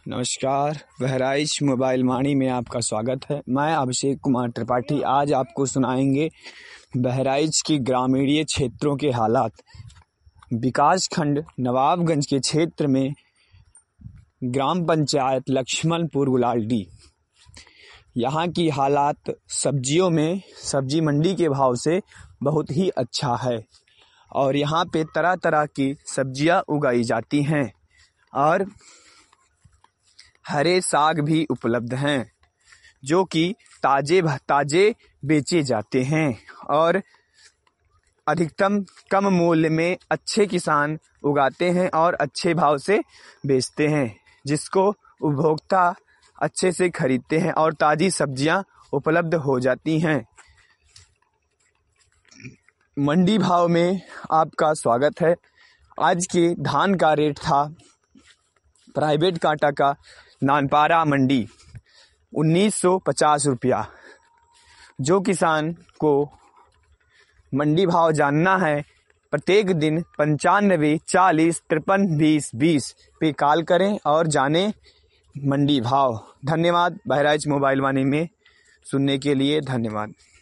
नमस्कार, बहराइच मोबाइल वाणी में आपका स्वागत है। मैं अभिषेक कुमार त्रिपाठी आज आपको सुनाएंगे बहराइच की ग्रामीण क्षेत्रों के हालात। विकास खंड नवाबगंज के क्षेत्र में ग्राम पंचायत लक्ष्मणपुर गुलालडी, यहाँ की हालात सब्जियों में सब्जी मंडी के भाव से बहुत ही अच्छा है और यहाँ पे तरह तरह की सब्जियां उगाई जाती हैं और हरे साग भी उपलब्ध हैं जो कि ताजे बेचे जाते हैं और अधिकतम कम मूल्य में अच्छे किसान उगाते हैं और अच्छे भाव से बेचते हैं, जिसको उपभोक्ता अच्छे से खरीदते हैं और ताज़ी सब्जियां उपलब्ध हो जाती हैं। मंडी भाव में आपका स्वागत है। आज के धान का रेट था प्राइवेट कांटा का नानपारा मंडी 1950 रुपया। जो किसान को मंडी भाव जानना है प्रत्येक दिन 95 40 53 20 20 पे कॉल करें और जानें मंडी भाव। धन्यवाद। बहराइच मोबाइल वाणी में सुनने के लिए धन्यवाद।